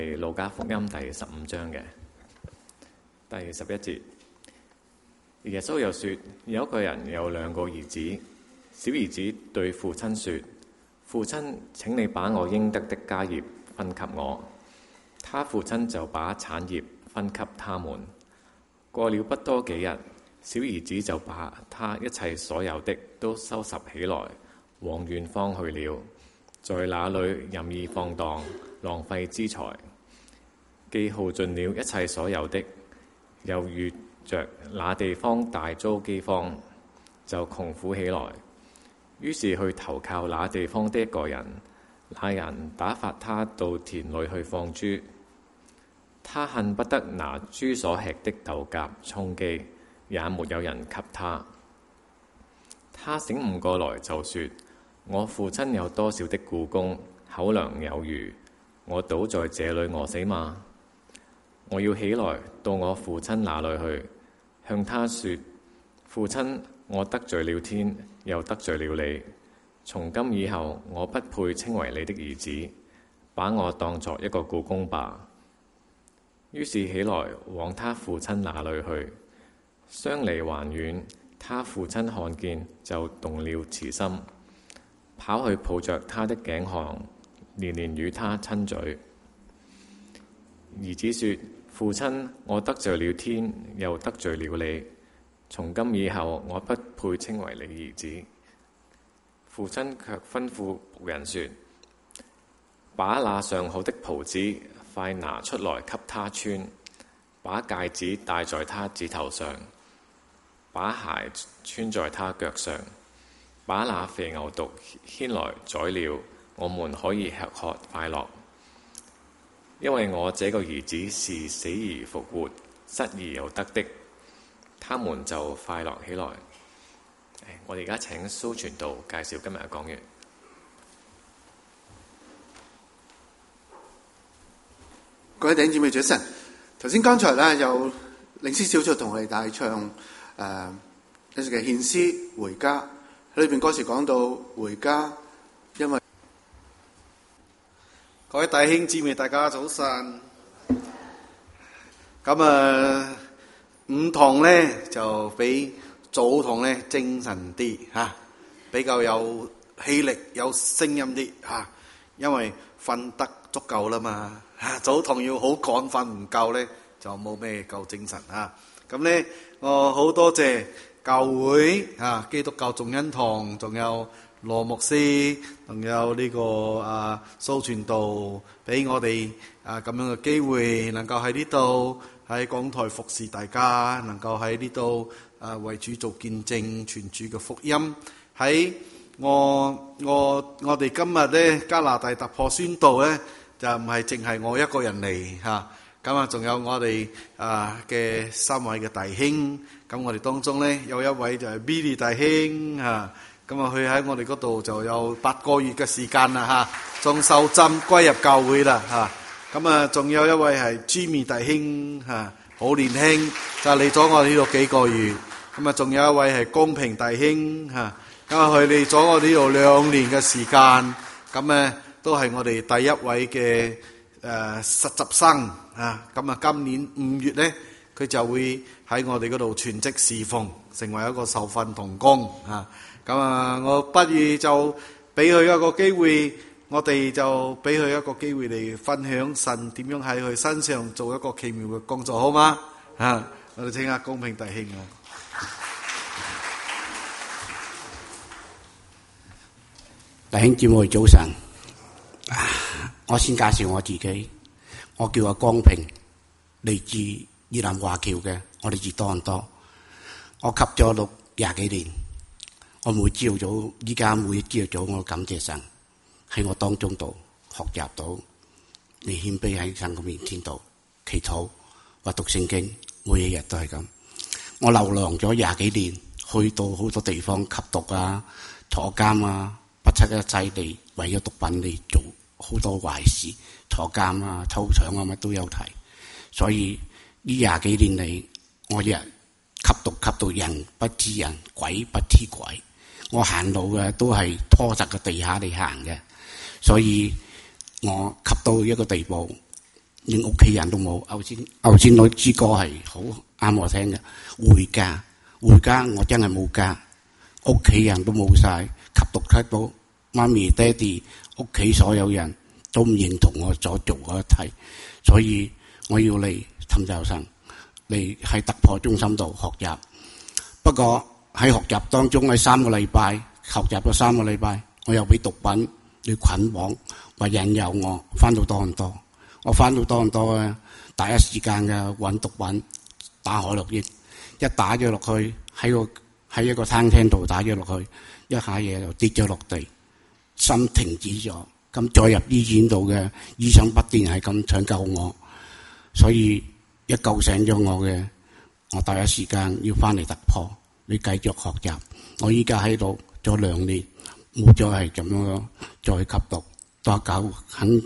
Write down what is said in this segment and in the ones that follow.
路加福音第15章嘅第11節，耶穌又說：有一個人有2個兒子，小兒子對父親說：父親，請你把我應得的家業分給我。他父親就把產業分給他們。過了不多幾日，小兒子就把他一切所有的都收拾起來，往遠方去了，在那裏任意放蕩，浪費資財。既耗盡了一切所有的，又遇着那地方大遭饑荒，就窮苦起來。於是去投靠那地方的一個人，那人打發他到田裏去放豬。他恨不得拿豬所吃的豆莢充飢，也沒有人給他。他醒悟過來就說：我父親有多少的僱工，口糧有餘，我倒在這裏餓死嗎？我要起來到我父親那裏去，向他說：父親，我得罪了天，又得罪了你。從今以後，我不配稱為你的兒子，把我當作一個僱工吧。於是起來往他父親那裏去。相離還遠，他父親看見就動了慈心，跑去抱着他的頸項，連連與他親嘴。兒子說：父親，我得罪了天，又得罪了你。從今以後，我不配稱為你兒子。父親卻吩咐僕人說：把那上好的袍子快拿出來給他穿，把戒指戴在他指頭上，把鞋穿在他腳上，把那肥牛犢牽來宰了，我們可以吃喝快樂。因為我這個兒子是死而復活，失而又得的。他們就快樂起來。我哋而家請蘇傳道介紹今日嘅講員。 各位弟兄姊妹早晨。頭先剛才咧有領詩小組同我哋大唱一首嘅獻詩回家，裏邊嗰時講到回家，因為各位弟兄姊妹大家早晨。咁午堂咧就比早堂咧精神啲嚇，比較有氣力有聲音啲嚇，因為瞓得足夠啦嘛。早堂要好趕，瞓唔夠咧就冇咩夠精神嚇。咁咧我好多謝教會嚇，基督教眾恩堂，仲有羅牧師，仲有呢個蘇傳道，俾我哋咁樣嘅機會，能夠喺呢度喺講台服侍大家，能夠喺呢度為主做見證，傳主嘅福音。喺我哋今日咧加拿大突破宣道咧，就唔係淨係我一個人嚟嚇，咁仲有我哋嘅3位嘅弟兄。咁我哋當中咧有一位就係 Billy 弟兄嚇，咁佢喺我哋嗰度就有8個月嘅時間啦嚇，仲受浸歸入教會啦嚇。咁仲有一位係 Jimmy 弟兄嚇，好年輕就嚟咗我哋呢度幾個月。咁仲有一位係公平弟兄嚇，咁佢嚟咗我哋呢度2年嘅時間。咁都係我哋第一位嘅實習生啊！咁今年5月咧，佢就會喺我哋嗰度全職侍奉，成為一個受訓同工啊！咁我不如就俾佢一個機會，我哋就俾佢一個機會嚟分享神點樣喺佢身上做一個奇妙嘅工作，好嗎？我哋請下公平弟兄啊！ 弟兄姊妹早晨。我先介紹我自己，我叫阿光平，嚟自越南華僑嘅，我哋住多倫多。我吸咗6 20幾年，我每朝早，依家每一朝早，我感謝神喺我當中度學習到，你謙卑喺神嘅面前度祈禱或讀聖經，每一日都係咁。我流浪咗20幾年，去到好多地方吸毒啊、坐監啊，不惜一切地為咗毒品嚟做好多壞事，坐監啊、偷搶啊，乜都有提。所以呢20幾年嚟，我日吸毒吸到人不知人，鬼不知鬼。我行路嘅都係拖實個地下嚟行嘅，所以我吸到一個地步， 連屋企人都冇。頭先嗰支歌係好啱我聽嘅，回家我真係冇家，屋企人都冇晒，吸毒吸到媽咪爹哋屋企所有人都唔認同我所做嗰一切，所以我要嚟尋找神，嚟喺突破中心度學習。不過喺學習當中，喺3個禮拜學習咗3個禮拜，我又俾毒品去捆綁或引誘我翻到多倫多。我翻到多倫多咧，第一時間嘅揾毒品打海洛因，一打咗落去喺一個餐廳度打咗落去，一下嘢就跌咗落地，心停止咗。咁再入醫院度嘅醫生不斷係咁想救我，所以一救醒咗我嘅，我第一時間要翻嚟突破，你繼續學習。我依家喺度咗2年，冇再係咁樣再吸毒，多搞肯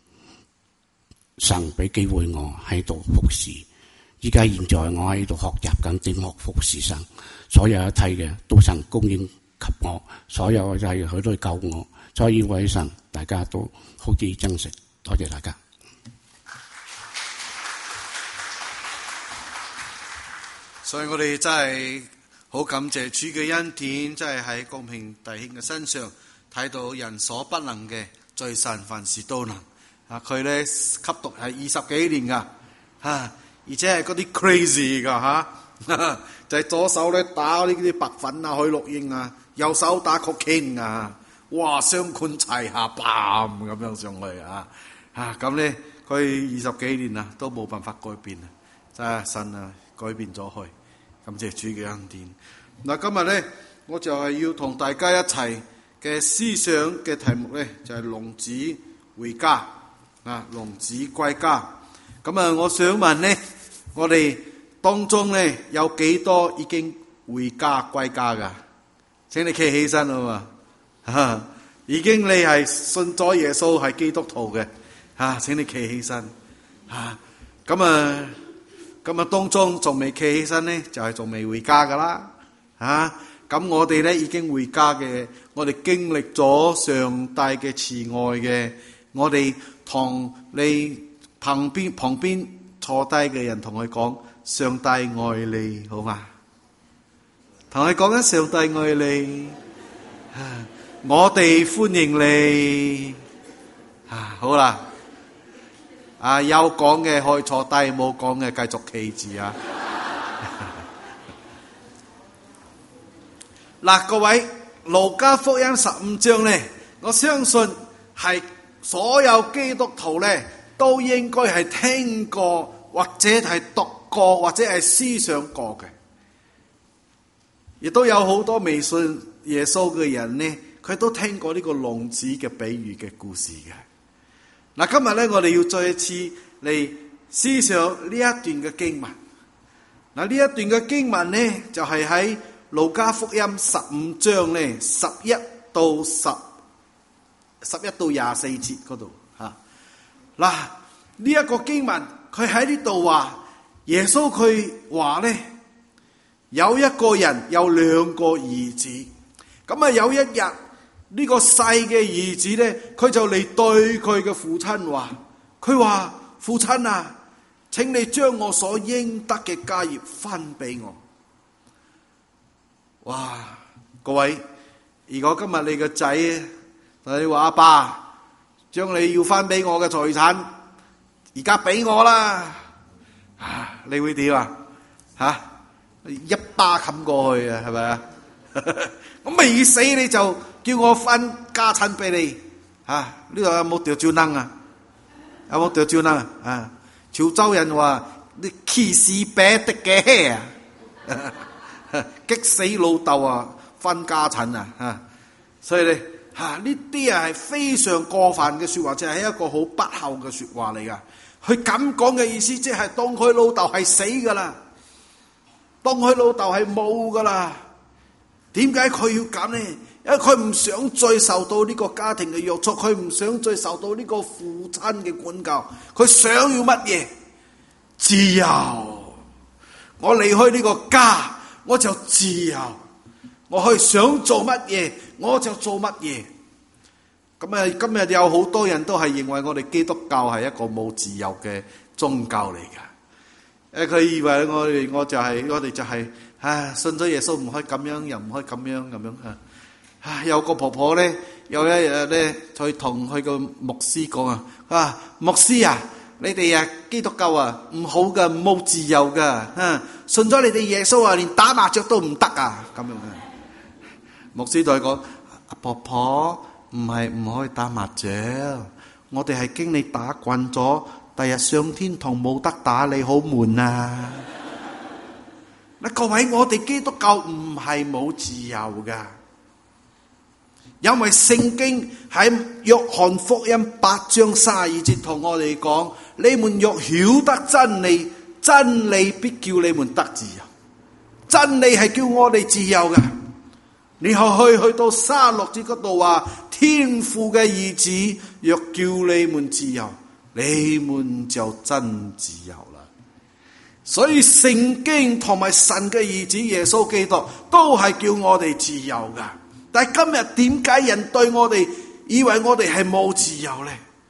神俾機會我喺度服侍。依家現在我喺度學習緊點學服侍神，所有一切嘅都神供應給我，所有嘅就係佢都救我，所以為神大家都好似珍惜。多謝大家。 所以我哋真係好感謝主嘅恩典，真係喺公平弟兄嘅身上睇到人所不能嘅，在神凡事都能。佢咧吸毒係20幾年噶，而且係嗰啲 crazy 噶就係左手咧打呢啲白粉啊、海洛因啊，右手打 cocaine 啊，哇，雙管齊下，bam咁樣上去咁咧佢20幾年啦都冇辦法改變啊，真係神啊改變咗佢，感謝主嘅恩典。嗱，今日咧我就係要同大家一齊嘅思想嘅題目咧就係浪子回家。浪子歸家。咁我想問呢，我哋當中呢有幾多已經回家歸家噶？請你企起身啊嘛，已經你係信咗耶穌係基督徒嘅，請你企起身。咁當中仲未企起身呢，就係仲未回家噶啦。咁我哋呢已經回家嘅，我哋經歷咗上帝嘅慈愛嘅，我哋同你旁邊坐低嘅人同佢講，上帝愛你，好嘛？同佢講緊上帝愛你，我哋歡迎你。好啦，有講嘅可以坐低，冇講嘅繼續企住啊！嗱，各位，路加福音15章呢，我相信係所有基督徒咧都應該係聽過或者係讀過或者係思想過嘅，亦都有好多未信耶穌嘅人呢，佢都聽過呢個浪子嘅比喻嘅故事嘅。嗱，今日咧我哋要再一次嚟思想呢一段嘅經文。嗱，呢一段嘅經文呢，就係喺路加福音15章呢11到24節嗰度。嗱，呢一個經文佢喺呢度話，耶穌佢話呢，有一個人有2個兒子，咁有一日呢個細嘅兒子呢，佢就嚟對佢嘅父親話，佢話，父親啊，請你將我所應得嘅家業分俾我。哇，各位，如果今日你個仔同你話，阿爸，將你要翻俾我嘅財產而家俾我啦，你會點啊？一巴冚過去啊，係咪啊？我未死你就叫我分家產俾你，呢度有冇掉蕉燈啊？有冇掉蕉燈啊？潮州人話你歧視別的嘅啊！激死老豆啊，分家產啊！所以咧呢啲係非常過分嘅說話，就係一個好不孝嘅說話嚟噶。佢咁講嘅意思，即係當佢老豆係死噶啦，當佢老豆係冇噶啦。點解佢要咁呢？因為佢唔想再受到呢個家庭嘅約束，佢唔想再受到呢個父親嘅管教。佢想要乜嘢？自由。我離開呢個家，我就自由，我去想做乜嘢我就做乜嘢。 咁啊，今日有好多人都係認為我哋基督教係一個冇自由嘅宗教嚟㗎。佢以為我哋就係信咗耶穌唔可以咁樣，又唔可以咁樣嚇。有個婆婆咧，有一日咧，佢同佢個牧師講啊，牧師啊，你哋基督教唔好噶，冇自由噶，信咗你哋耶穌連打麻雀都唔得啊，咁樣嘅。牧師對佢講：婆婆唔係唔可以打麻雀，我哋係驚你打慣咗，第日上天堂冇得打，你好悶啊！嗱，各位，我哋基督教唔係冇自由噶。因為聖經喺約翰福音8章32節同我哋講：你們若曉得真理，真理必叫你們得自由。真理係叫我哋自由嘅。然後去到36節嗰度話：天父嘅兒子若叫你們自由，你們就真自由啦。所以聖經同埋神嘅兒子耶穌基督都係叫我哋自由噶。但係今日點解人對我哋以為我哋係冇自由呢？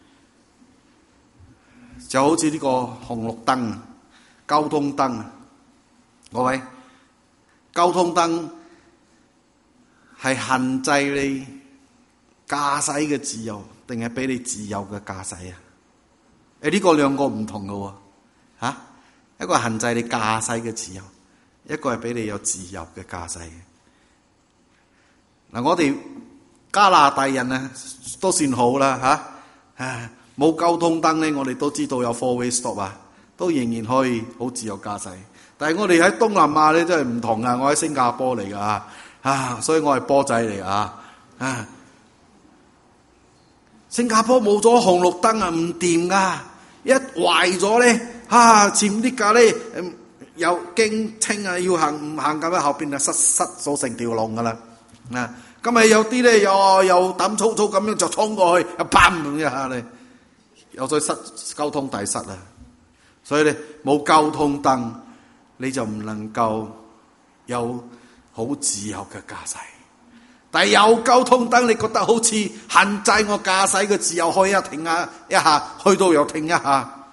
就好似呢個紅綠燈、交通燈，各位，交通燈係限制你駕駛嘅自由，定係俾你自由嘅駕駛啊？呢個兩個唔同嘅喎，一個限制你駕駛嘅自由，一個係俾你有自由嘅駕駛。嗱，我哋加拿大人都算好啦冇交通燈咧，我哋都知道有 four-way stop 都仍然可以好自由駕駛。但係我哋喺東南亞咧真係唔同啊！我喺新加坡嚟噶所以我係波仔嚟噶新加坡冇咗紅綠燈唔掂噶，一壞咗咧前啲架咧有驚清要行唔行咁樣，後邊就塞咗成條龍噶啦。今日有啲咧又膽粗粗咁樣就衝過去，砰一下咧，又再塞交通大塞啦。所以咧冇交通燈，你就唔能夠有好自由嘅駕駛。但係有交通燈，你覺得好似限制我駕駛嘅自由，去停一下，去到又停一下。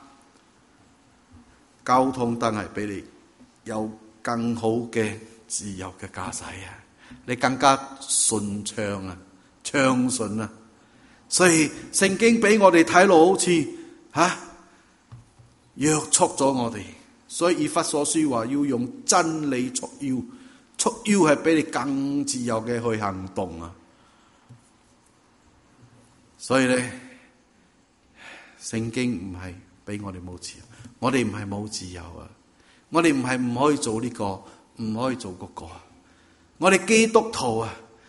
交通燈係俾你有更好嘅自由嘅駕駛你更加順暢暢順所以聖經俾我哋睇落好似約束咗我哋，所以以弗所書話要用真理束腰，束腰係俾你更自由嘅去行動所以咧，聖經唔係俾我哋冇自由，我哋唔係冇自由我哋唔係唔可以做呢個，唔可以做嗰個。我哋基督徒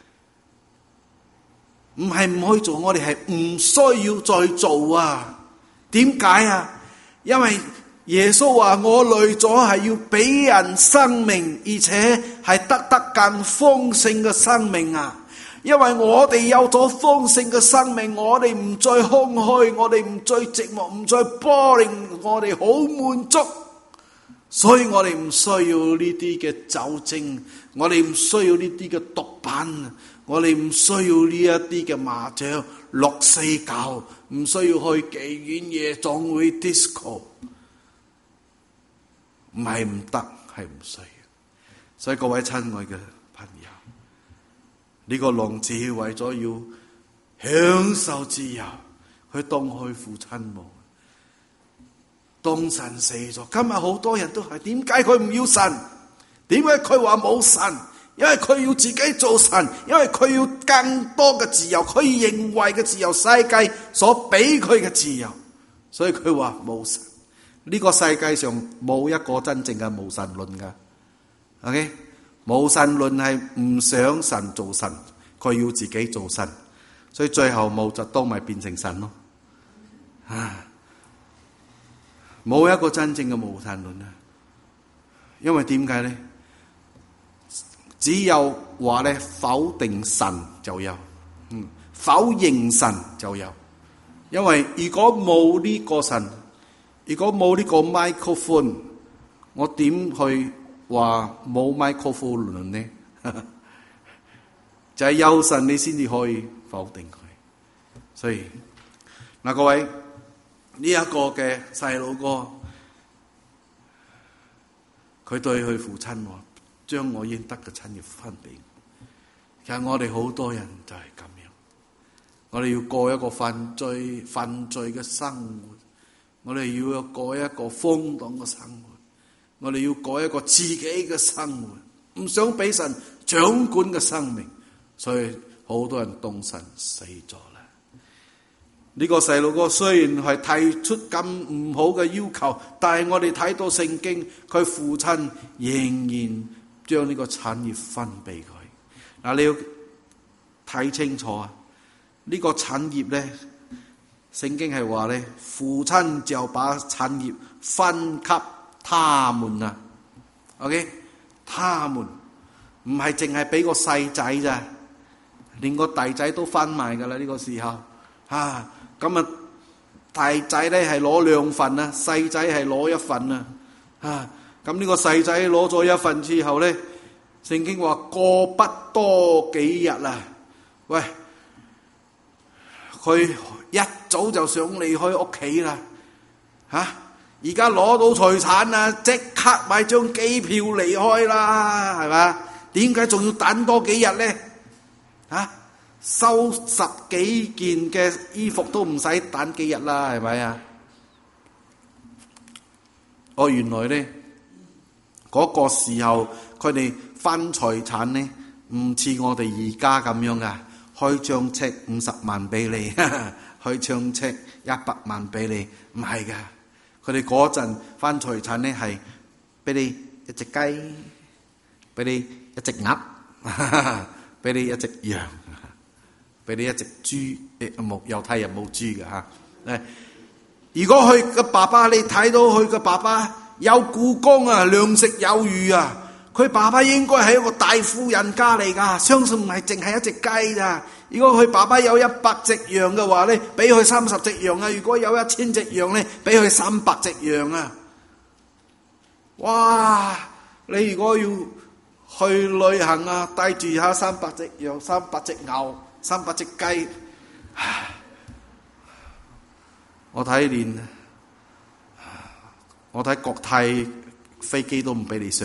唔係唔可以做，我哋係唔需要再做點解因為耶穌話我來咗係要俾人生命，而且係得更豐盛嘅生命因為我哋有咗豐盛嘅生命，我哋唔再空虛，我哋唔再寂寞，唔再 boring， 我哋好滿足。所以我哋唔需要呢啲嘅酒精，我哋唔需要呢啲嘅毒品，我哋唔需要呢一啲嘅麻雀、六四九，唔需要去妓院、夜總會、disco， 唔係唔得，係唔需要。所以各位親愛嘅朋友，呢個浪子為咗要享受自由，去當佢父親冇。當神死咗，今日好多人都係點解佢唔要神？點解佢話冇神？因為佢要自己做神，因為佢要更多嘅自由，佢認為嘅自由，世界所俾佢嘅自由，所以佢話冇神。呢個世界上冇一個真正嘅無神論噶。OK， 無神論係唔想神做神，佢要自己做神，所以最後毛澤東咪變成神咯。冇一個真正嘅無神論因為點解呢？只有話咧否定神就有，否認神就有。因為如果冇呢個神，如果冇呢個 microphone， 我點去話冇 microphone 論呢？就係有神你先至可以否定佢。 所以嗱，各位呢一個嘅細路哥，佢對佢父親話：將我應得嘅產業分俾我。其實我哋好多人就係咁樣，我哋要過一個犯罪嘅生活，我哋要過一個瘋蕩嘅生活，我哋要過一個自己嘅生活，唔想俾神掌管嘅生命，所以好多人當神死咗啦。呢個細路哥雖然係提出咁唔好嘅要求，但係我哋睇到聖經，佢父親仍然將呢個產業分俾佢。嗱，你要睇清楚啊！呢個產業咧，聖經係話咧，父親就把產業分給他們啊。OK， 他們唔係淨係俾個細仔咋，連個大仔都分埋噶啦。呢個時候咁啊，大仔咧係攞2份啊，細仔係攞1份啊。咁呢個細仔攞咗1份之後咧，聖經話過不多幾日啊，喂，佢一早就想離開屋企啦，而家攞到財產啊，即刻買張機票離開啦，係嘛？點解仲要等多幾日咧？收拾幾件嘅衣服都唔使等幾日啦，係咪啊？原來咧嗰個時候佢哋分財產咧，唔似我哋而家咁樣噶，開張尺50萬俾你，開張尺100萬俾你，唔係噶。佢哋嗰陣分財產咧係俾你一隻雞，俾你一隻鴨，俾你一隻羊，俾你一隻豬。猶太人冇豬嘅嚇。如果佢嘅爸爸，你睇到佢嘅爸爸有故宮啊，糧食有餘啊，佢爸爸應該係一個大富人家嚟噶，相信唔係淨係一隻雞咋。如果佢爸爸有100隻羊嘅話咧，俾佢30隻羊啊；如果有1000隻羊咧，俾佢300隻羊啊。哇！你如果要去旅行啊，帶住下300隻羊、300隻牛、300隻雞，我睇國泰飛機都唔俾你上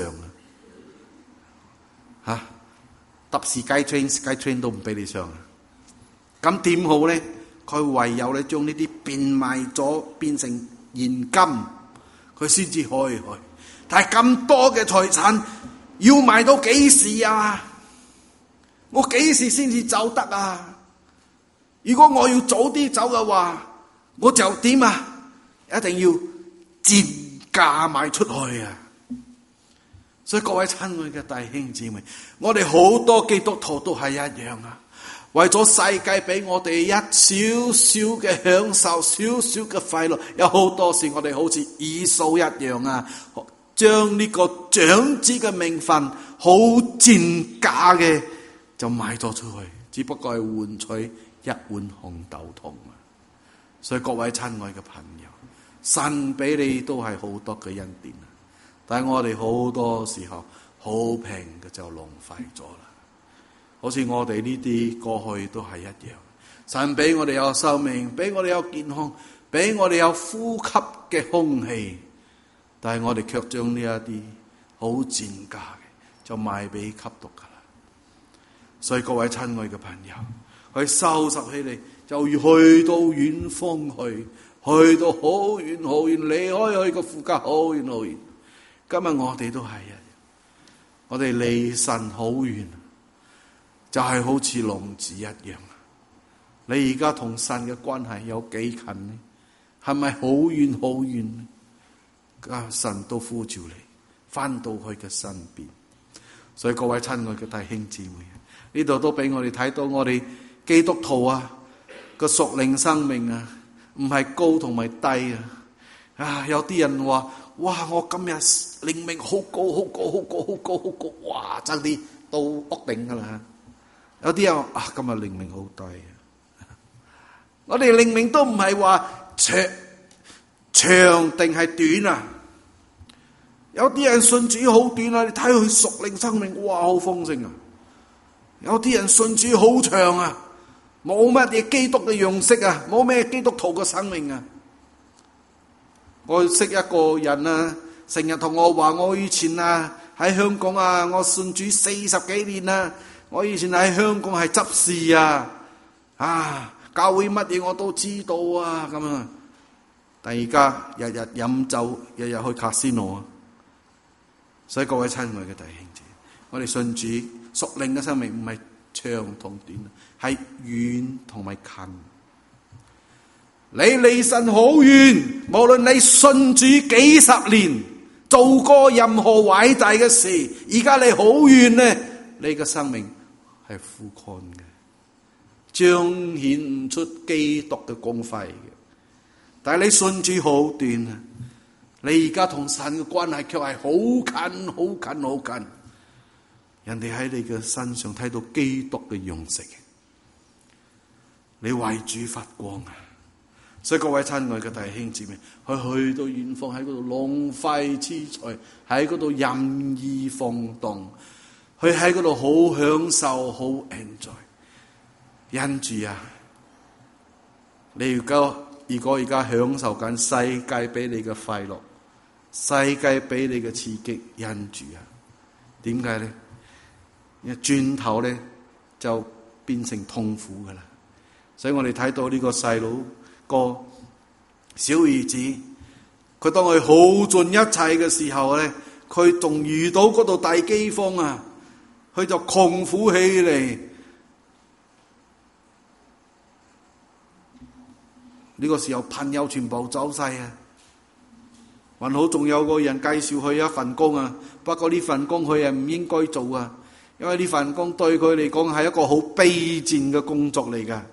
啊！搭Skytrain 都唔俾你上啊！咁點好咧？佢唯有咧將呢啲變賣咗變成現金，佢先至可以去。但係咁多嘅財產要賣到幾時啊？我幾時先至走得啊？如果我要早啲走嘅話，我就點啊？一定要賤價賣出去啊！所以各位親愛嘅弟兄姊妹，我哋好多基督徒都係一樣啊！為咗世界俾我哋一少少嘅享受，少少嘅快樂，有好多時我哋好似以掃一樣啊，將呢個長子嘅名分好賤價嘅就賣咗出去，只不過係換取一碗紅豆湯啊！所以各位親愛嘅朋友，神俾你都係好多嘅恩典啊，但係我哋好多時候好平嘅就浪費咗啦。好似我哋呢啲過去都係一樣，神俾我哋有生命，俾我哋有健康，俾我哋有呼吸嘅空氣，但係我哋卻將呢一啲好賤價嘅就賣俾吸毒噶啦。所以各位親愛嘅朋友，去收拾起嚟，就要去到遠方去到好遠好遠，離開佢個父家好遠好遠。今日我哋都係一樣，我哋離神好遠，就係好似浪子一樣。你而家同神嘅關係有幾近呢？係咪好遠好遠呢？神都呼召你翻到佢嘅身邊。所以各位親愛嘅弟兄姊妹，呢度都俾我哋睇到我哋基督徒啊個屬靈生命啊，唔係高同埋低啊！有啲人話：哇！我今日靈命好高，好高，好高，好高，好高！哇！爭啲到屋頂噶啦！有啲人話：今日靈命好低啊！我哋靈命都唔係話長定係短啊！有啲人信主好短啊，你睇佢屬靈生命，哇，好豐盛啊！有啲人信主好長啊， 冇乜嘢基督嘅樣式啊，冇咩基督徒嘅生命啊。我識一個人啊，成日同我話我以前啊喺香港啊，我信主40幾年啦，我以前喺香港係執事啊，教會乜嘢我都知道啊咁啊。但而家日日飲酒，日日去卡斯諾啊。所以各位親愛嘅弟兄姊妹，我哋信主屬靈嘅生命唔係長同短，係遠同埋近。你離神好遠，無論你信主幾十年，做過任何偉大嘅事，而家你好遠呢，你嘅生命係枯乾嘅，彰顯唔出基督嘅光輝嘅。但係你信主好短啊，你而家同神嘅關係卻係好近好近好近。人哋喺你嘅身上睇到基督嘅樣式，你為主發光啊！所以各位親愛嘅弟兄姊妹，去到遠方喺嗰度浪費資財，喺嗰度任意放蕩，去喺嗰度好享受好 enjoy。因住啊，你如果而家享受緊世界俾你嘅快樂，世界俾你嘅刺激，因住啊，點解咧？一轉頭咧就變成痛苦噶啦。所以我哋睇到呢個細佬個小兒子，佢當佢好盡一切嘅時候咧，佢仲遇到嗰度大饑荒啊，佢就窮苦起嚟。呢個時候朋友全部走晒啊，還好仲有個人介紹佢一份工啊，不過呢份工佢係唔應該做啊，因為呢份工對佢嚟講係一個好卑賤嘅工作嚟噶。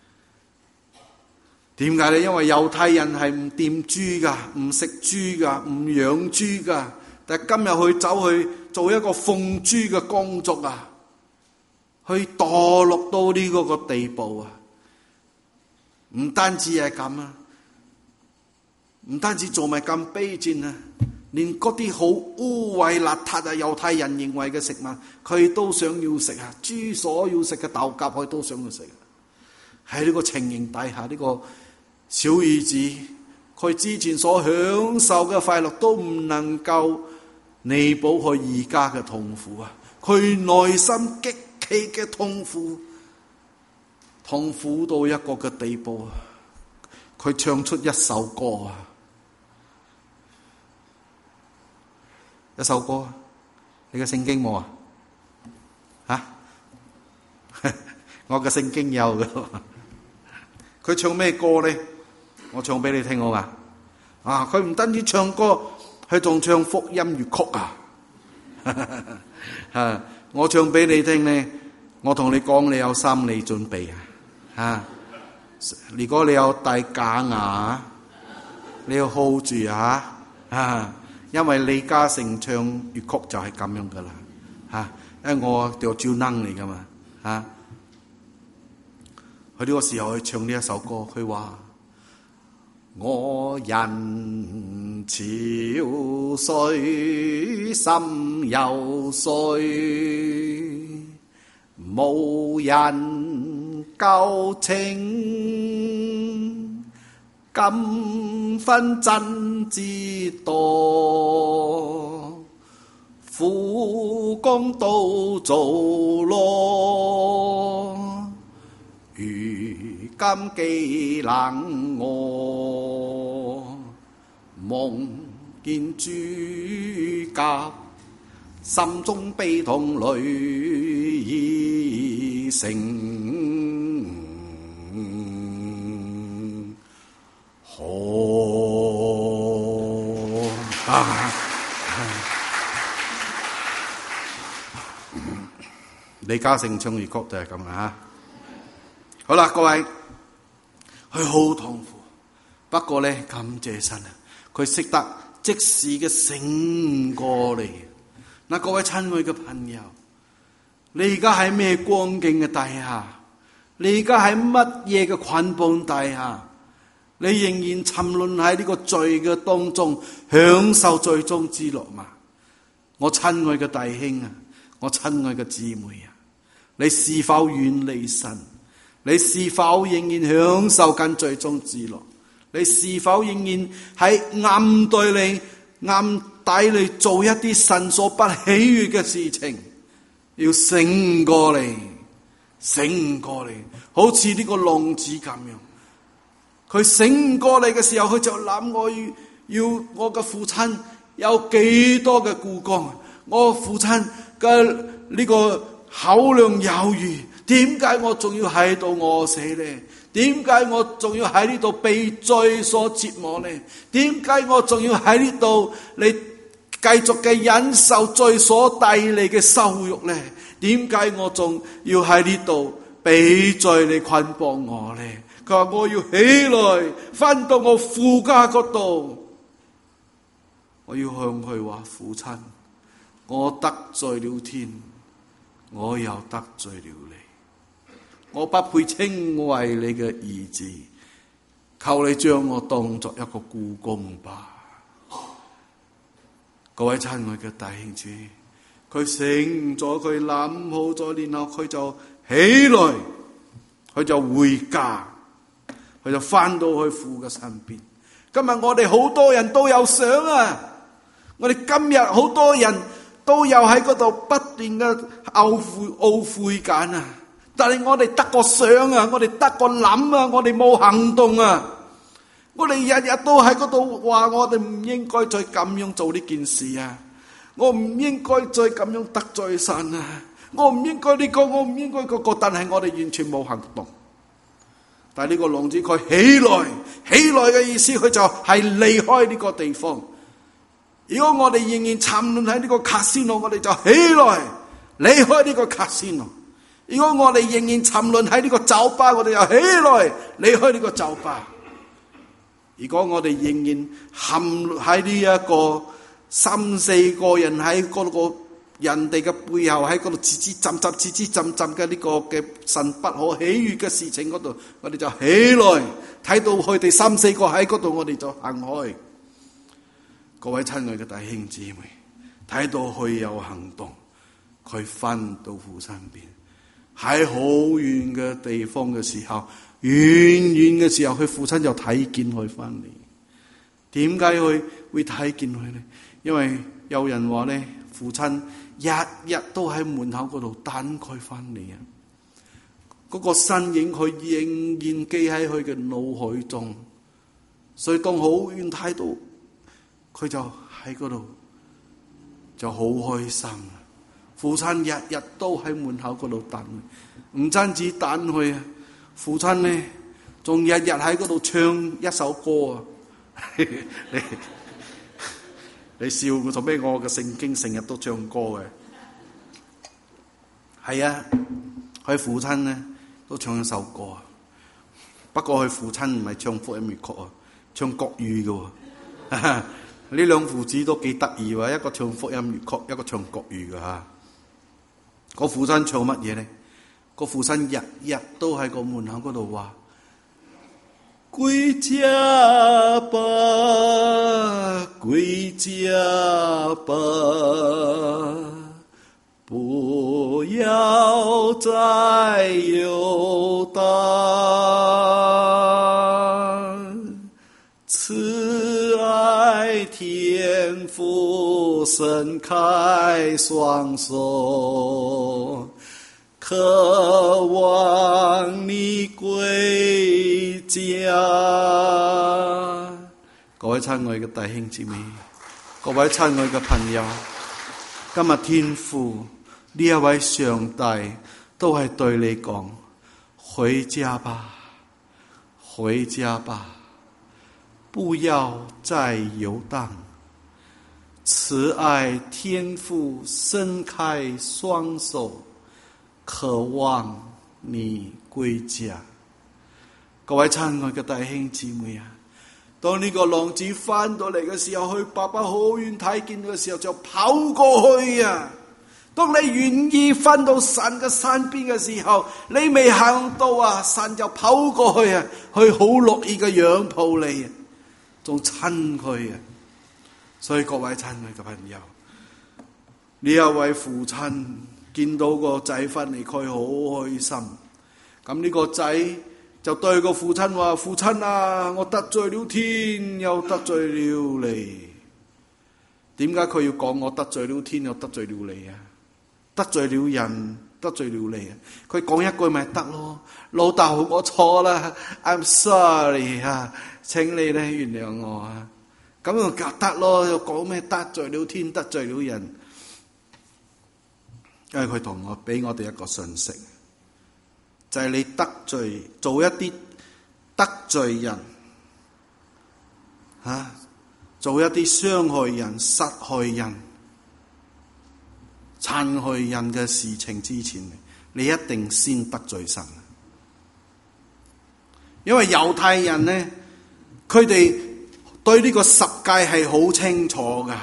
點解咧？因為猶太人係唔掂豬噶，唔食豬噶，唔養豬噶。但係今日佢走去做一個奉豬嘅工作啊，去墮落到呢個地步啊！唔單止係咁啊，唔單止做埋咁卑賤啊，連嗰啲好污穢邋遢啊，猶太人認為嘅食物，佢都想要食啊！豬所要食嘅豆莢，佢都想要食。喺呢個情形底下，呢個小兒子佢之前所享受嘅快樂都唔能夠彌補佢而家嘅痛苦啊！佢內心極其嘅痛苦，痛苦到一個嘅地步啊！佢唱出一首歌啊！一首歌啊！你嘅聖經冇啊？我嘅聖經有嘅。佢唱咩歌咧？我唱俾你聽好嘛？佢唔單止唱歌，佢仲唱福音粵曲啊！我唱俾你聽咧，我同你講，你有心理準備啊！如果你有戴假牙，你要 hold 住啊！因為李嘉誠唱粵曲就係咁樣噶啦，因為我條照能嚟噶嘛，佢呢個時候去唱呢一首歌，佢話：我人潮水心又碎，無人舊情，今分真知多，苦功都做咯。如今既冷我夢見主甲，心中悲痛淚已成河。李嘉誠唱粵曲就係咁啊！好啦，各位，佢好痛苦，不過咧，感謝神啊，佢識得即時嘅醒過嚟。嗱，各位親愛嘅朋友，你而家喺咩光景嘅底下？你而家喺乜嘢嘅捆綁底下？你仍然沉淪喺呢個罪嘅當中，享受罪中之樂嘛？我親愛嘅弟兄啊，我親愛嘅姊妹啊，你是否遠離神？ 你是否仍然享受緊罪中之樂？你是否仍然喺暗底裏做一啲神所不喜悅嘅事情？要醒過嚟，好似呢個浪子咁樣。佢醒過嚟嘅時候，佢就諗，我要我嘅父親有幾多嘅故宮？我父親嘅呢個口糧有餘，點解我仲要喺度餓死呢？點解我仲要喺呢度被罪所折磨呢？點解我仲要喺呢度你繼續嘅忍受罪所帶嚟嘅羞辱呢？點解我仲要喺呢度被罪嚟捆綁我呢？佢話我要起來，返到我父家嗰度，我要向佢話，父親，我得罪了天，我又得罪了你，我不配稱為你嘅兒子，求你將我當作一個僱工吧。各位親愛嘅弟兄姊妹，佢醒咗，佢諗好咗，然後佢就起來，佢就回家，佢就翻到去父嘅身邊。今日我哋好多人都有想啊，我哋今日好多人都有喺嗰度不斷嘅懊悔緊啊，但係我哋得個想啊，我哋得個諗啊，我哋冇行動啊。我哋日日都喺嗰度話我哋唔應該再咁樣做呢件事啊，我唔應該再咁樣得罪神啊，我唔應該呢個，我唔應該嗰個，但係我哋完全冇行動。但係呢個浪子佢起來嘅意思，佢就係離開呢個地方。如果我哋仍然沉淪喺呢個卡斯諾，我哋就起來離開呢個卡斯諾。如果我哋仍然沉淪喺呢個酒吧，我哋就起來離開呢個酒吧。如果我哋仍然陷喺呢一個三四個人喺嗰個人哋嘅背後，喺嗰度吱吱浸嘅呢個嘅神不可喜悅嘅事情嗰度，我哋就起來，睇到佢哋三四個喺嗰度，我哋就行開。各位親愛嘅弟兄姊妹，睇到佢有行動，佢翻到父身邊，喺好遠嘅地方嘅時候，遠嘅時候，佢父親就睇見佢翻嚟。點解佢會睇見佢呢？因為有人話呢，父親日日都喺門口嗰度等佢翻嚟啊！嗰個身影佢仍然記喺佢嘅腦海中，所以當好遠睇到佢就喺嗰度就好開心。父親日日都喺門口嗰度等，唔單止等佢啊！父親呢，仲日日喺嗰度唱一首歌啊！你笑我做咩？我嘅聖經成日都唱歌嘅。係啊，佢父親呢都唱一首歌啊。不過佢父親唔係唱福音粵曲啊，唱國語嘅。呢兩父子都幾得意喎，一個唱福音粵曲，一個唱國語嘅吓。個父親唱乜嘢呢？個父親日日都喺個門口嗰度話：歸家吧，歸家吧，不要再遊蕩。慈愛天父伸開雙手，渴望你歸家。各位親愛嘅弟兄姊妹，各位親愛嘅朋友，今日天父呢一位上帝都係對你講：回家吧，回家吧，不要再遊蕩。慈愛天父伸開雙手，渴望你歸家。各位親愛嘅弟兄姊妹啊，當呢個浪子翻到嚟嘅時候，佢爸爸好遠睇見嘅時候就跑過去啊！當你願意翻到神嘅身邊嘅時候，你未行到啊，神就跑過去啊，佢好樂意嘅擁抱你啊，仲親佢啊！所以各位親愛嘅朋友，呢一位父親見到個仔翻嚟，佢好開心。 咁呢個仔就對個父親話：父親啊，我得罪了天，又得罪了你。點解佢要講我得罪了天，又得罪了你啊？得罪了人，得罪了你啊！佢講一句咪得咯，老豆我錯啦 ，I'm sorry 啊，請你咧原諒我啊。咁就得咯，又講咩得罪了天，得罪了人？因為佢同我俾我哋一個信息，就係你得罪做一啲得罪人做一啲傷害人、失害人、殘害人嘅事情之前，你一定先得罪神。因為猶太人呢，佢哋對呢個十誡係好清楚噶。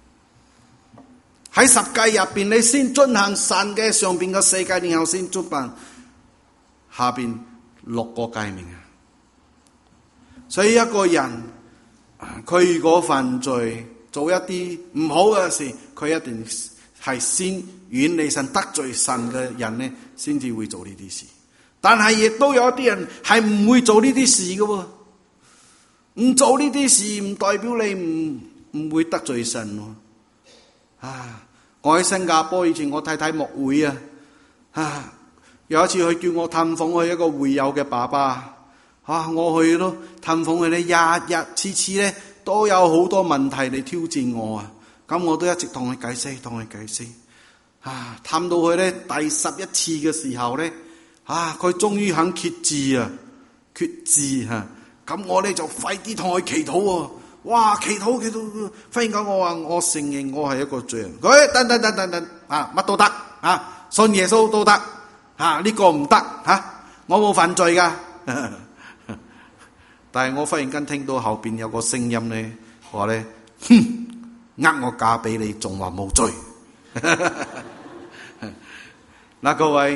喺十誡入邊，你先遵行神嘅上邊嘅4誡，然後先遵行下邊6個誡命啊。所以一個人佢如果犯罪，做一啲唔好嘅事，佢一定係先遠離神、得罪神嘅人呢，先至會做呢啲事。但係亦都有一啲人係唔會做呢啲事嘅喎，唔做呢啲事唔代表你唔會得罪神喎。我喺新加坡以前，我太太牧會有一次佢叫我探訪佢一個會友嘅爸爸，我去咯，探訪佢咧，日日次次咧都有好多問題嚟挑戰我啊，咁我都一直同佢解釋，探到佢咧第11次嘅時候咧，佢終於肯決志，咁我咧就快啲同佢祈禱喎。哇！祈禱，忽然間我話我承認我係一個罪人。佢等，乜都得信耶穌都得呢個唔得我冇犯罪噶。但係我忽然間聽到後邊有個聲音咧，話咧，我嫁俾你，仲話冇罪。嗱，各位，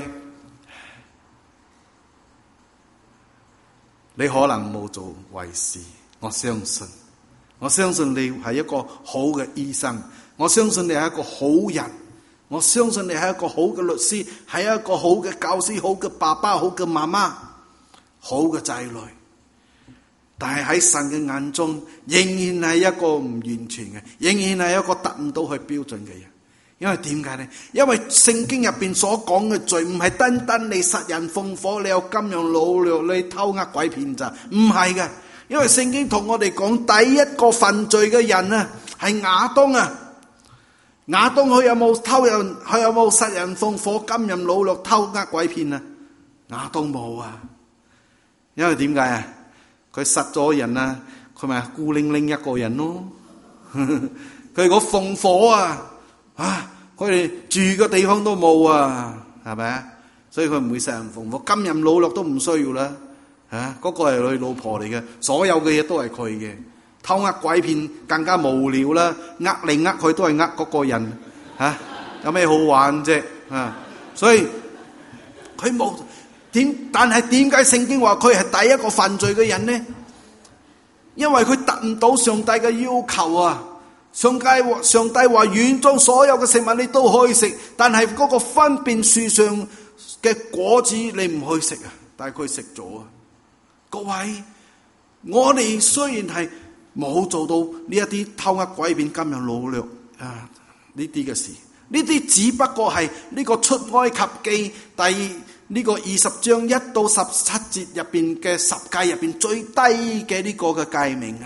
你可能冇做壞事，我相信你係一個好嘅醫生，我相信你係一個好人，我相信你係一個好嘅律師，係一個好嘅教師，好嘅爸爸，好嘅媽媽，好嘅仔女。但係喺神嘅眼中，仍然係一個唔完全嘅，仍然係一個達唔到佢標準嘅人。因為點解呢？因為聖經入邊所講嘅罪唔係單單你殺人放火，你有金洋擄掠，你偷呃拐騙咋，唔係嘅。因為聖經同我哋講，第一個犯罪嘅人係亞當亞當佢有冇偷人？佢有冇殺人放火、金淫擄掠、偷呃拐騙亞當冇因為點解佢殺咗人佢咪孤零零一個人咯。佢如果放火佢哋住嘅地方都冇係咪所以佢唔會殺人放火，金淫擄掠都唔需要啦。嗰個係佢老婆嚟嘅，所有嘅嘢都係佢嘅，偷呃拐騙更加無聊啦，呃嚟呃去都係呃嗰個人，有咩好玩啫？所以佢冇但係點解聖經話佢係第一個犯罪嘅人呢？因為佢達唔到上帝嘅要求上帝話園中所有嘅食物你都可以食，但係嗰個分辨樹上嘅果子你唔可以食但係佢食咗各位，我哋雖然係冇做到呢一啲偷呃拐騙、金淫擄掠呢啲嘅事，呢啲只不過係呢個出埃及記第20章1到17節入邊嘅10誡入邊最低嘅呢個嘅誡命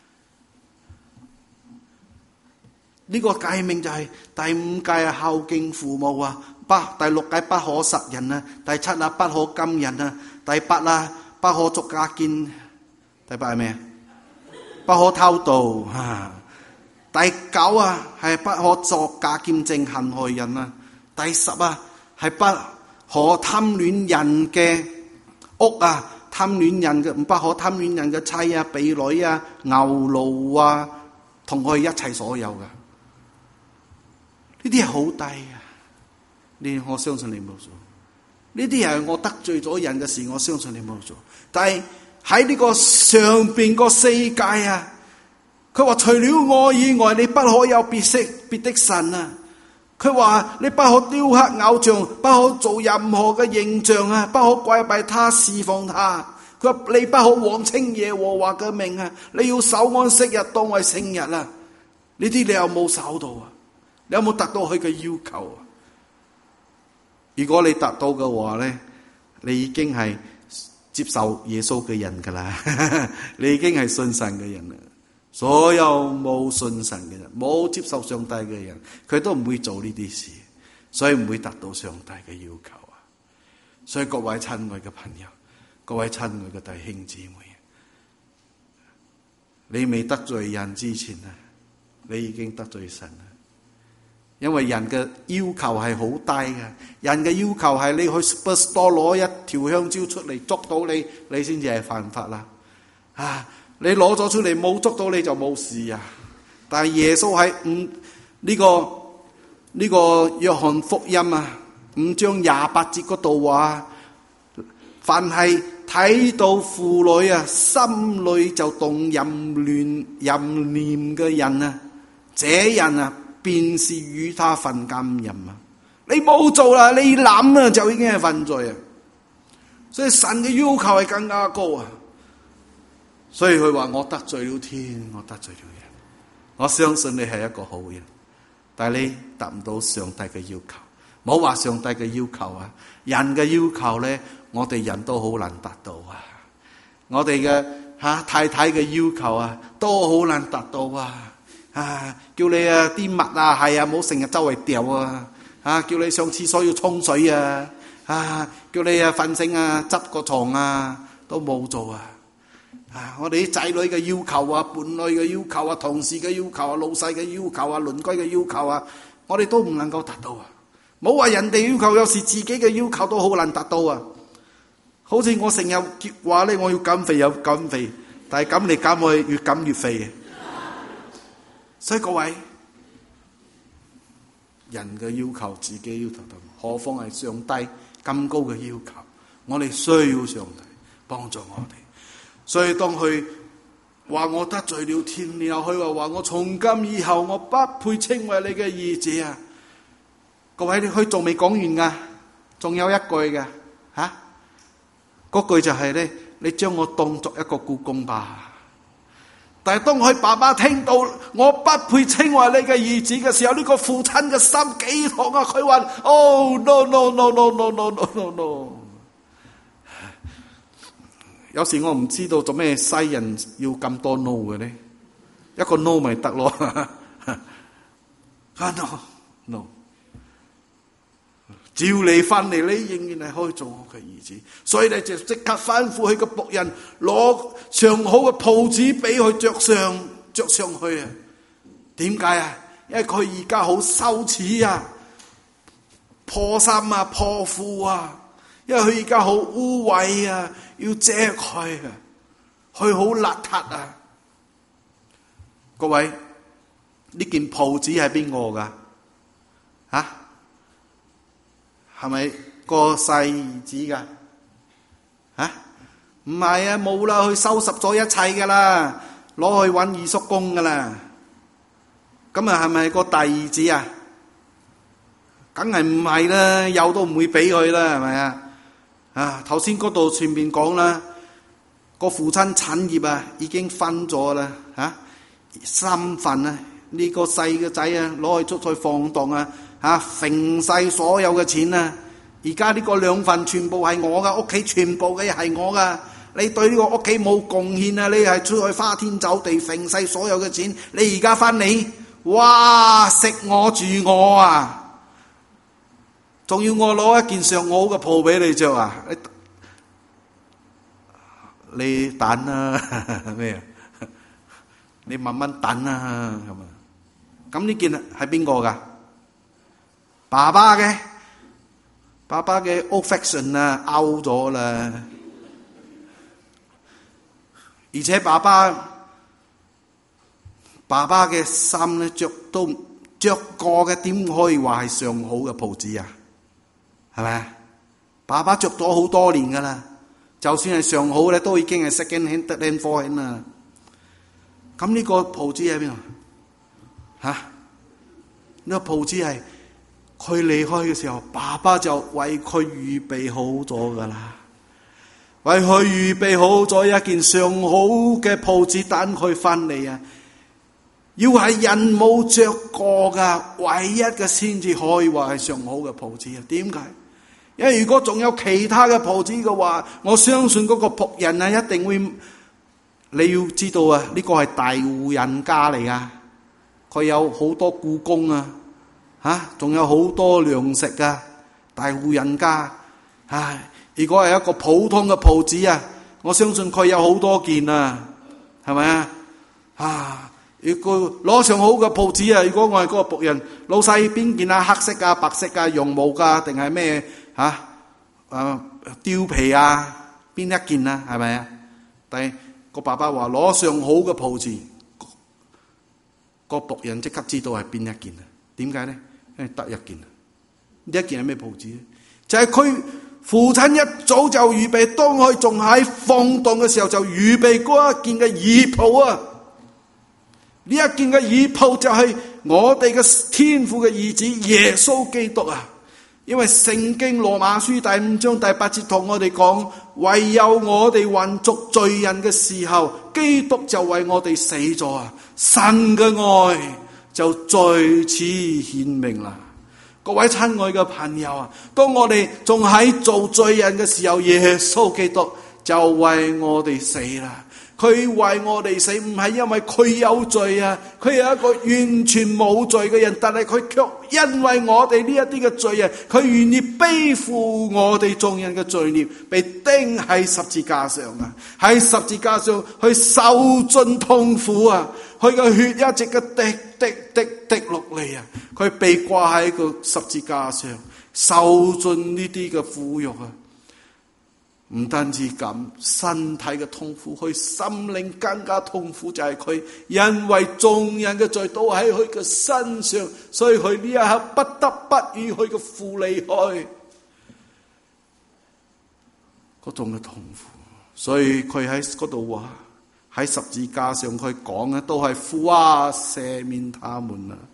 呢個誡命就係第5誡孝敬父母第6誡不可殺人第7不可奸人第8不可作假見，第8係咩？不可偷盜第9係不可作假見證陷害人第10係不可貪戀人嘅屋貪戀人嘅，不可貪戀人嘅妻婢女牛驢同佢一齊所有嘅。呢啲係好低我相信你冇做。呢啲係我得罪咗人嘅事，我相信你冇做。但係喺呢個上邊個4誡佢話除了我以外，你不可有別的神佢話你不可雕刻偶像，不可做任何嘅形象啊，不可跪拜他，侍奉他。佢話你不可妄稱耶和華嘅名啊，你要守安息日當為聖日啊。呢啲你有冇守到啊？你有冇達到佢嘅要求啊？如果你達到嘅話咧，你已經係接受耶穌嘅人噶啦，你已經係信神嘅人啦。所有冇信神嘅人，冇接受上帝嘅人，佢都唔會做呢啲事，所以唔會達到上帝嘅要求啊。所以各位親愛嘅朋友，各位親愛嘅弟兄姊妹，你未得罪人之前啊，你已經得罪神啦。因為人嘅要求係好低嘅，人嘅要求係你去 Superstore 攞一條香蕉出嚟捉到你，你先至係犯法啦。你攞咗出嚟冇捉到你就冇事啊。但係耶穌喺呢個約翰福音5章28節嗰度話，凡係睇到婦女心裏就動淫念嘅人這人便是與他犯奸淫啊！你冇做啦，你諗就已經係犯罪啊！所以神嘅要求係更加高啊！所以佢話我得罪了天，我得罪了人。我相信你係一個好人，但係你達唔到上帝嘅要求。冇話上帝嘅要求啊，人嘅要求咧，我哋人都好難達到啊！我哋嘅太太嘅要求都好難達到啊！叫你啲襪係唔好成日周圍掉叫你上廁所要沖水叫你瞓醒執個床都冇做我哋啲仔女嘅要求伴侶嘅要求同事嘅要求老細嘅要求鄰居嘅要求我哋都唔能夠達到冇話人哋要求，有時自己嘅要求都好難達到好似我成日話咧，我要減肥有減肥，但係減嚟減去越減越肥所以各位，人嘅要求自己要達到，何況係上帝咁高嘅要求？我哋需要上帝幫助我哋。所以當佢話我得罪了天，然後佢話我從今以後我不配稱為你嘅兒子各位，佢仲未講完噶，仲有一句嘅嗰句就係咧，你將我當作一個僱工吧。但係當佢爸爸聽到我不配稱為你嘅兒子嘅時候，呢個父親嘅心幾痛佢話：Oh no no no no no no no no no。有時我唔知道做咩西人要咁多 no 嘅咧，一個 no 咪得咯。no no。照你翻嚟，你仍然係可以做我嘅兒子，所以你就即刻吩咐佢個僕人攞上好嘅袍子俾佢着上去點解因為佢而家好羞恥破衫破褲因為佢而家好污穢要遮佢佢好邋遢各位，呢件袍子係邊個噶係咪個細兒子噶唔係冇啦，佢收拾咗一切噶啦，攞去搵二叔公噶啦。咁係咪個大兒子梗係唔係啦，有都唔會俾佢啦，係咪頭先嗰度前面講啦，個父親產業已經分咗啦三份呢個細嘅仔攞去出去放蕩揈晒所有嘅錢而家呢個2份全部係我噶，屋企全部嘅係我噶。你對呢個屋企冇貢獻你係出去花天酒地揈晒所有嘅錢，你而家翻嚟，哇食我住我仲要我攞一件上好嘅袍俾你着你等咩你慢慢等咁呢件係邊個噶？爸爸嘅 old fashion out 咗啦，而且爸爸嘅衫咧着過嘅，點可以話係上好嘅袍子係咪？爸爸着咗好多年噶啦，就算係上好咧，都已經係 second hand、third hand、fourth hand啦。咁呢個袍子喺邊呢個袍子係佢離開嘅時候，爸爸就為佢預備好咗噶啦，為佢預備好咗一件上好嘅袍子等佢翻嚟啊！要係人冇着過噶，唯一嘅先至可以話係上好嘅袍子啊！點解？因為如果仲有其他嘅袍子嘅話，我相信嗰個僕人啊一定會，你要知道啊，呢個係大戶人家嚟啊，佢有好多僱工啊，仲有好多糧食啊，大戶人家。如果係一個普通嘅袍子啊，我相信佢有好多件啊，係咪啊？如果攞上好嘅袍子啊，如果我係嗰個僕人，老細邊件啊？黑色啊、白色啊、羊毛噶，定係咩貂皮啊？邊一件啊？係咪啊？但係個爸爸話攞上好嘅袍子，個僕人即刻知道係邊一件啊？點解咧？因為得一件啊！呢一件係咩袍子咧？就係佢父親一早就預備，當佢仲喺放蕩嘅時候就預備嗰一件嘅義袍啊！呢一件嘅義袍就係我哋嘅天父嘅兒子耶穌基督啊！因為聖經羅馬書第5章第8節同我哋講，唯有我哋還作罪人嘅時候，基督就為我哋死咗啊！神嘅愛就在此顯明啦。各位親愛嘅朋友啊，當我哋仲喺做罪人嘅時候，耶穌基督就為我哋死啦。佢為我哋死唔係因為佢有罪啊，佢係一個完全冇罪嘅人，但係佢卻因為我哋呢一啲嘅罪啊，佢願意背負我哋眾人嘅罪孽，被釘喺十字架上啊，喺十字架上去受盡痛苦啊，佢嘅血一直嘅滴落嚟啊，佢被掛喺個十字架上，受盡呢啲嘅苦辱啊。唔單止咁，身體嘅痛苦，佢心靈更加痛苦，就係佢因為眾人嘅罪都喺佢嘅身上，所以佢呢一刻不得不與佢嘅父離開，嗰種嘅痛苦。所以佢喺嗰度話，喺十字架上佢講嘅都係父啊，赦免他們啊。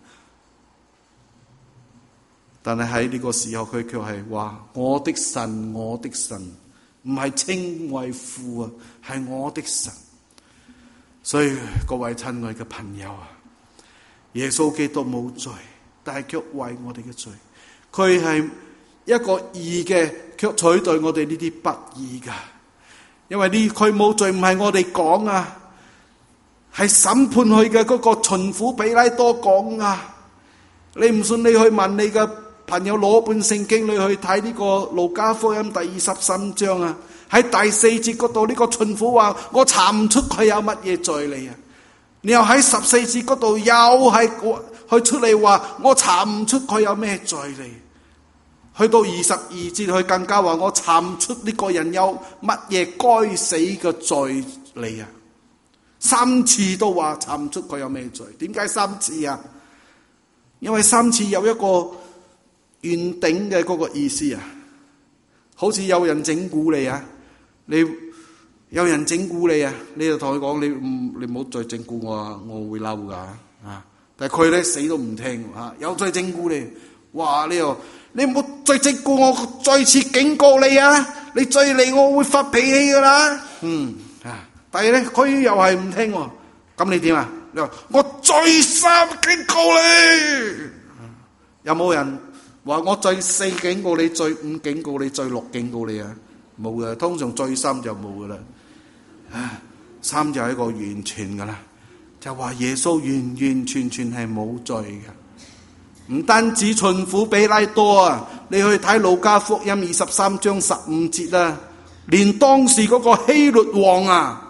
但係喺呢個時候佢卻係話，我的神，我的神。唔係稱為父啊，係我的神。所以各位親愛嘅朋友啊，耶穌基督冇罪，但係卻為我哋嘅罪。佢係一個義嘅，卻取代我哋呢啲不義噶。因為呢，佢冇罪唔係我哋講啊，係審判佢嘅嗰個巡撫比拉多講啊。你唔信，你去問你嘅朋友攞本聖經，你去睇呢個路加福音第23章啊，喺第4節嗰度，呢個巡撫話我查唔出佢有乜嘢罪嚟啊。然後喺14節嗰度又係佢出嚟話我查唔出佢有咩罪嚟。去到22節佢更加話我查唔出呢個人有乜嘢該死嘅罪嚟啊。3次都話查唔出佢有咩罪。點解3次啊？因為3次有一個圓頂嘅嗰個意思啊，好似有人整蠱你啊，有人整蠱你啊，你就同佢講，你唔好再整蠱我啊，我會嬲噶啊！但係佢咧死都唔聽啊，又再整蠱你，哇！你唔好再整蠱我，再次警告你啊！你再嚟我會發脾氣噶啦，但係咧佢又係唔聽喎，咁你點啊？你話我再三警告你，有冇人話我最4警告你，最5警告你，最6警告你啊？冇嘅，通常最3就冇噶啦。3就係一個完全噶啦，就話耶穌完完全全係冇罪嘅。唔單止巡撫比拉多啊，你去睇路加福音23章15節啊，連當時嗰個希律王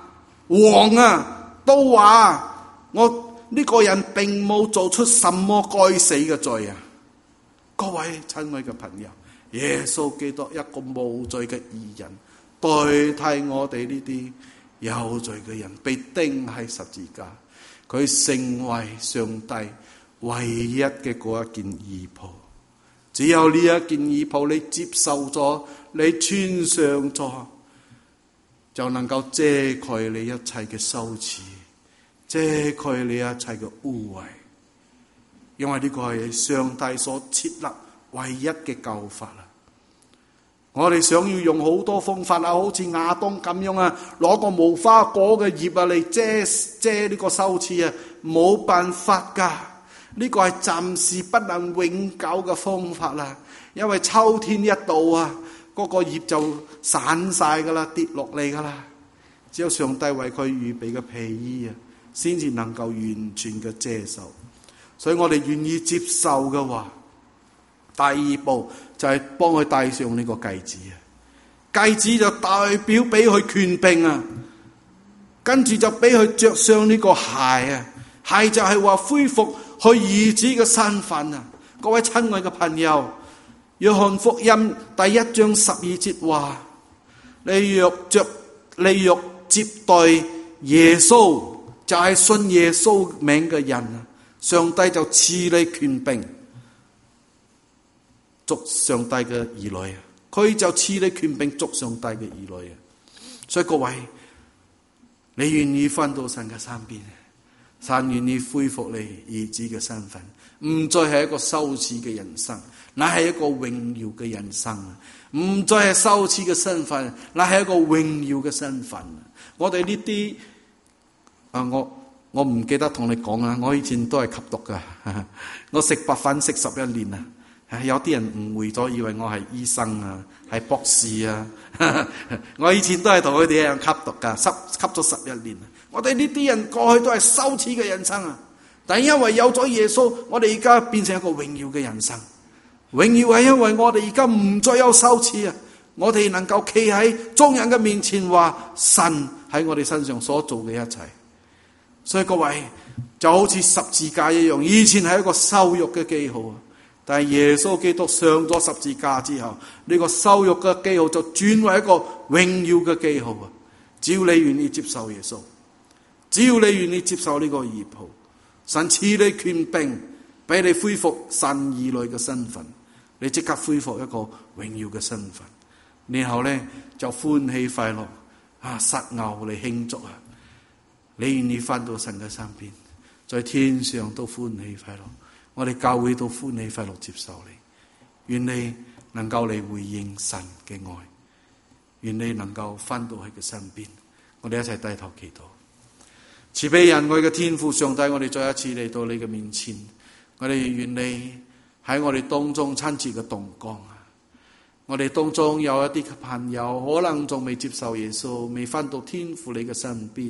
都話我呢個人並冇做出什麼該死嘅罪啊。各位親愛嘅朋友，耶穌基督一個無罪嘅義人，代替我哋呢啲有罪嘅人，被釘喺十字架，佢成為上帝唯一嘅嗰一件義袍。只有呢一件義袍你接受咗，你穿上咗，就能夠遮蓋你一切嘅羞恥，遮蓋你一切嘅污穢。因為呢個係上帝所設立唯一嘅救法啦。我哋想要用好多方法啊，好似亞當咁樣啊，攞個無花果嘅葉啊嚟遮呢個羞恥啊，冇辦法噶。呢個係暫時不能永久嘅方法啦。因為秋天一到啊，嗰個葉就散晒噶啦，跌落嚟噶啦。只有上帝為佢預備嘅皮衣啊，先至能夠完全嘅遮受。所以我哋願意接受嘅話，第二步就係幫佢戴上呢個戒指啊。戒指就代表俾佢權柄啊，跟住就俾佢着上呢個鞋啊。鞋就係話恢復佢兒子嘅身份啊。各位親愛嘅朋友，約翰福音第1章12節話：你若接待耶穌，就係信耶穌名嘅人啊，上帝就賜你權柄，作上帝嘅兒女啊。佢就賜你權柄，作上帝嘅兒女啊。所以各位，你願意翻到神嘅身邊，神願意恢復你兒子嘅身份，唔再係一個羞恥嘅人生，乃係一個榮耀嘅人生啊！唔再係羞恥嘅身份，乃係一個榮耀嘅身份。我哋呢啲我唔記得同你講啊！我以前都係吸毒噶，我食白粉食11年啊！有啲人誤會咗，以為我係醫生啊，係博士啊。我以前都係同佢哋一樣吸毒噶，吸咗11年。我哋呢啲人過去都係羞恥嘅人生啊！但係因為有咗耶穌，我哋而家變成一個榮耀嘅人生。榮耀係因為我哋而家唔再有羞恥啊！我哋能夠企喺眾人嘅面前話神喺我哋身上所做嘅一切。所以各位就好似十字架一樣，以前係一個羞辱嘅記號啊！但係耶穌基督上咗十字架之後，呢個羞辱嘅記號就轉為一個榮耀嘅記號啊！只要你願意接受耶穌，只要你願意接受呢個義袍，神賜你權柄，俾你恢復神兒女嘅身份，你即刻恢復一個榮耀嘅身份，然後呢，就歡喜快樂啊，殺牛嚟慶祝啊！你願意翻到神嘅身邊，在天上都歡喜快樂。我哋教會都歡喜快樂接受你，願你能夠嚟回應神嘅愛，願你能夠翻到佢嘅身邊。我哋一齊低頭祈禱。慈悲仁愛嘅天父上帝，我哋再一次嚟到你嘅面前，我哋願你喺我哋當中親自嘅動工啊！我哋當中有一啲嘅朋友可能仲未接受耶穌，未翻到天父你嘅身邊，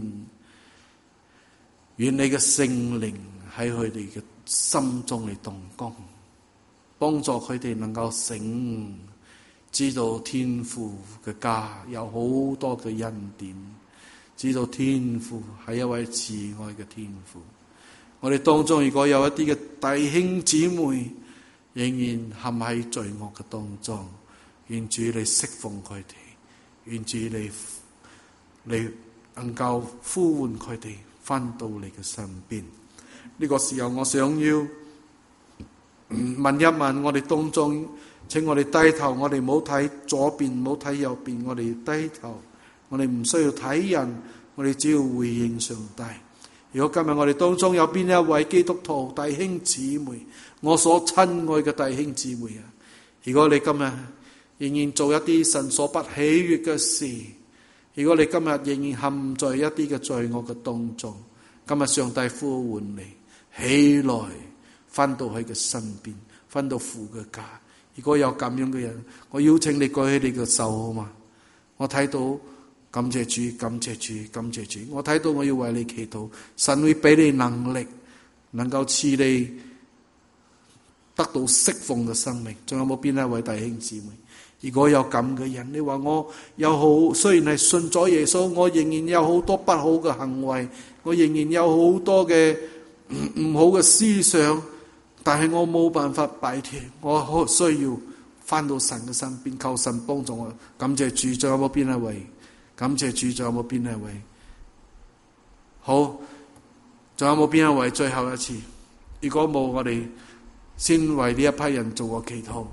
願你嘅聖靈喺佢哋嘅心中嚟動工，幫助佢哋能夠醒，知道天父嘅家有好多嘅恩典，知道天父係一位慈愛嘅天父。我哋當中如果有一啲嘅弟兄姊妹仍然陷喺罪惡嘅當中，願主你釋放佢哋，願主你能夠呼喚佢哋翻到你嘅身邊。呢個時候我想要問一問我哋當中，請我哋低頭，我哋唔好睇左邊，唔好睇右邊，我哋低頭，我哋唔需要睇人，我哋只要回應上帝。如果今日我哋當中有邊一位基督徒弟兄姊妹，我所親愛嘅弟兄姊妹啊，如果你今日仍然做一啲神所不喜悅嘅事，如果你今日仍然陷在一啲嘅罪惡嘅當中，今日上帝呼喚你起來，翻到佢嘅身邊，翻到父嘅家。如果有咁樣嘅人，我邀請你舉起你嘅手好嗎？我睇到，感謝主，感謝主，感謝主。我睇到我要為你祈禱，神會俾你能力，能夠賜你得到釋放嘅生命。仲有冇邊一位弟兄姊妹？如果有咁嘅人，你話我有好，雖然係信咗耶穌，我仍然有好多不好嘅行為，我仍然有好多嘅唔好嘅思想，但係我冇辦法擺脫，我好需要翻到神嘅身邊，求神幫助我。感謝主，仲有冇邊一位？感謝主，仲有冇邊一位？好，仲有冇邊一位？最後一次，如果冇，我哋先為呢一批人做個祈禱。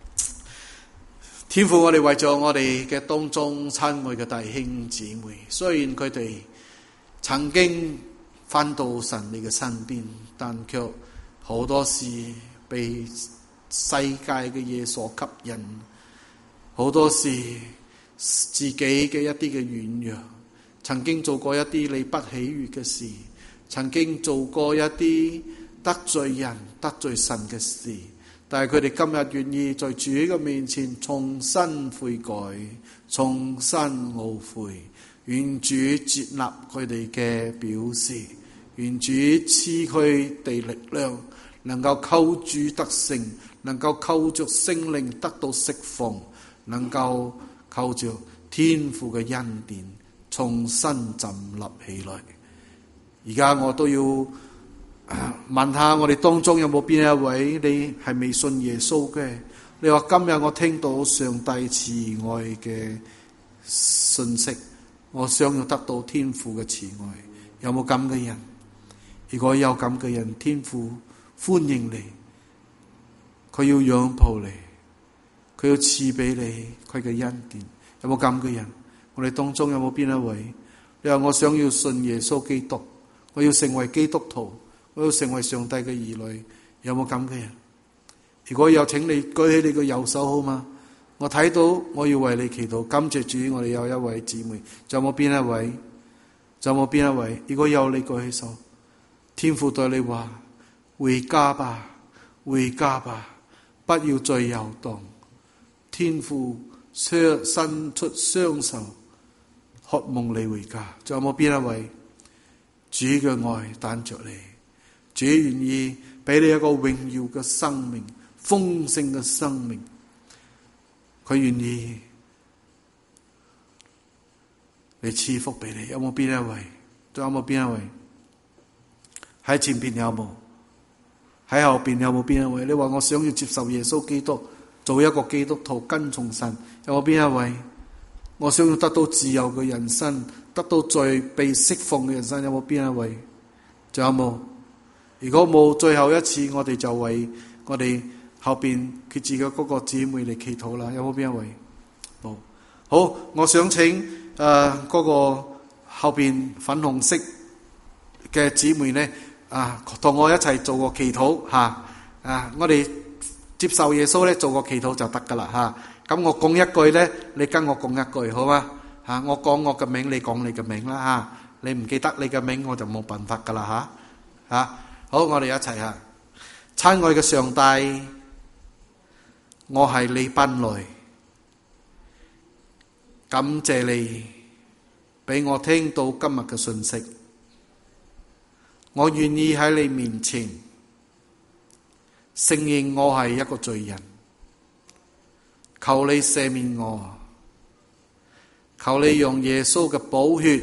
天父，我哋為咗我哋嘅當中親愛嘅弟兄姊妹，雖然佢哋曾經翻到神你嘅身邊，但卻好多時被世界嘅嘢所吸引，好多時自己嘅一啲嘅軟弱，曾經做過一啲你不喜悅嘅事，曾經做過一啲得罪人得罪神嘅事，但係佢哋今日願意在主嘅面前重新悔改，重新懊悔，願主接納佢哋嘅表示，願主賜佢哋力量，能夠靠主得勝，能夠靠着聖靈得到釋放，能夠靠着天父嘅恩典重新站立起來。而家我都要問下我哋當中有冇邊一位你係未信耶穌嘅？你話今日我聽到上帝慈愛嘅信息，我想要得到天父嘅慈愛，有冇咁嘅人？如果有咁嘅人，天父歡迎你，佢要擁抱你，佢要賜俾你佢嘅恩典，有冇咁嘅人？我哋當中有冇邊一位？你話我想要信耶穌基督，我要成為基督徒，我要成為上帝嘅兒女，有冇咁嘅人？如果有，請你舉起你個右手好嗎？我睇到，我要為你祈禱。感謝主，我哋有一位姊妹，仲有冇邊一位？仲有冇邊一位？如果有，你舉起手。天父對你話：回家吧，回家吧，不要再遊蕩。天父伸出雙手，渴望你回家。仲有冇邊一位？主嘅愛帶着你，主願意俾你一個榮耀嘅生命，豐盛嘅生命。佢願意嚟賜福俾你。有冇邊一位？仲有冇邊一位？喺前邊有冇？喺後邊有冇邊一位？你話我想要接受耶穌基督，做一個基督徒，跟從神。有冇邊一位？我想要得到自由嘅人生，得到罪被釋放嘅人生。有冇邊一位？仲有冇？如果冇，最後一次我哋就為我哋後邊決志嘅嗰個姊妹嚟祈禱啦。有冇邊一位？冇。好，我想請嗰個後邊粉紅色嘅姊妹呢，同我一齊做個祈禱吓。我哋接受耶穌呢，做個祈禱就得噶啦吓。咁我講一句呢，你跟我講一句好嗎？我講我嘅名，你講你嘅名啦吓。你唔記得你嘅名，我就冇辦法噶啦吓。好，我哋一齊吓。親愛嘅上帝，我係你奔來，感謝你俾我聽到今日嘅信息。我願意喺你面前承認我係一個罪人，求你赦免我，求你用耶穌嘅寶血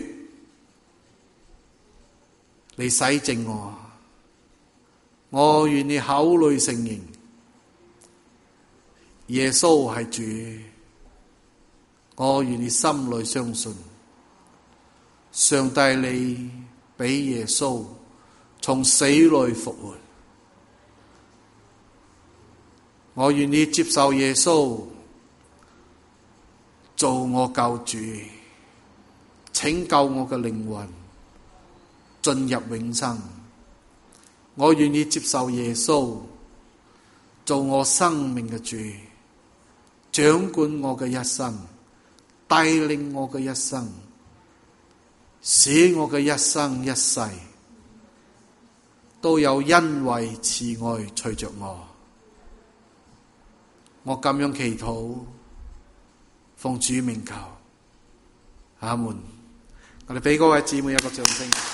嚟洗淨我。我願意口裏承認耶穌係主，我願意心裏相信上帝你俾耶穌從死裏復活。我願意接受耶穌做我救主，拯救我嘅靈魂進入永生。我願意接受耶穌做我生命嘅主，掌管我嘅一生，帶領我嘅一生，使我嘅一生一世都有恩惠慈愛隨着我。我咁樣祈禱，奉主名求，阿門。我哋俾嗰位姊妹一個掌聲。